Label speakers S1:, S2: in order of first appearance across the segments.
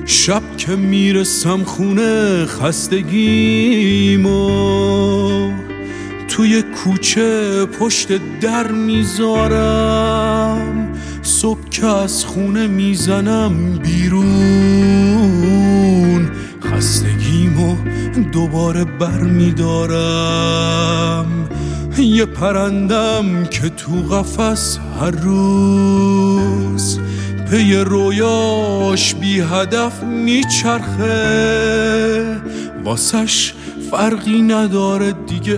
S1: شب که میرسم خونه خستگیمو توی کوچه پشت در میذارم، صبح که از خونه میزنم بیرون خستگیمو دوباره بر میدارم. یه پرندم که تو قفس هر روز پی رویاش بی هدف میچرخه، واسش فرقی نداره دیگه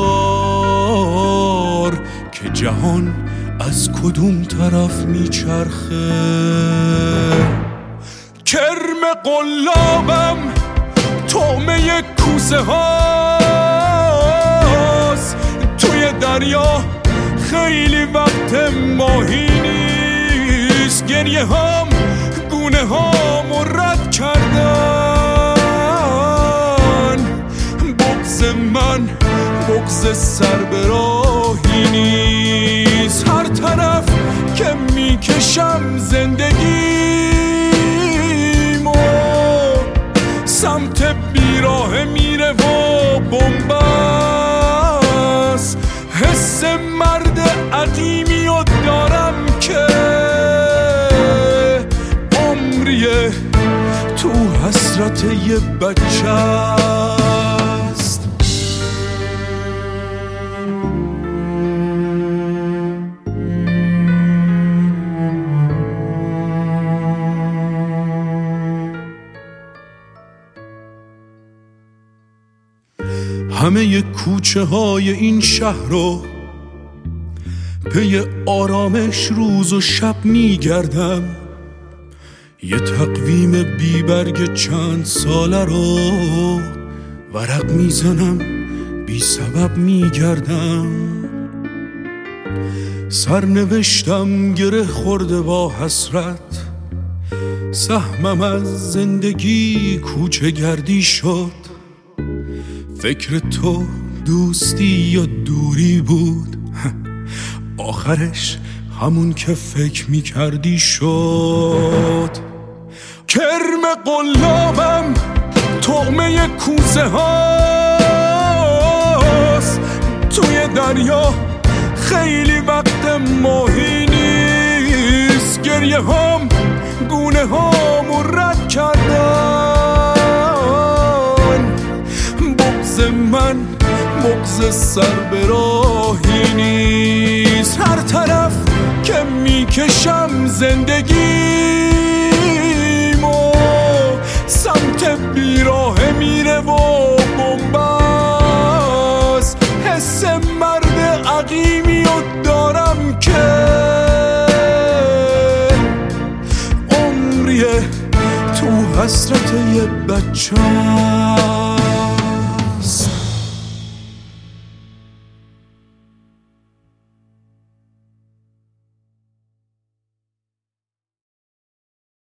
S1: انگار که جهان از کدوم طرف میچرخه. کرم قلابم طعمه کوسه هاست، توی دریا خیلی وقت ماهی نیست. گریه هم گونه هامو رد کردن، بغض من بغض سر به راهی نیست. هر طرف که میکشم زندگیمو سمت بیراه میره و بنبست. حس مرد عقیمیو دارم که عمریه تو حسرت یه بچه است. همه کوچه های این شهر رو پی آرامش روز و شب میگردم، یه تقویم بی برگ چند ساله رو ورق میزنم، بی سبب میگردم. سرنوشتم گره خورده با حسرت، سهمم از زندگی کوچه گردی شد. فکر تو دوستی یا دوری بود، آخرش همون که فکر میکردی شد. کرم قلابم طعمه کوسه هاست، توی دریا خیلی وقت ماهی نیست. گریه هم گونه هامو رد کردن، بغض من بغض سر به راهی نیست. هر طرف که میکشم زندگیمو سمت بیراه میره و بنبست. حس مرد عقیمیو دارم که عمریه تو حسرت یه بچه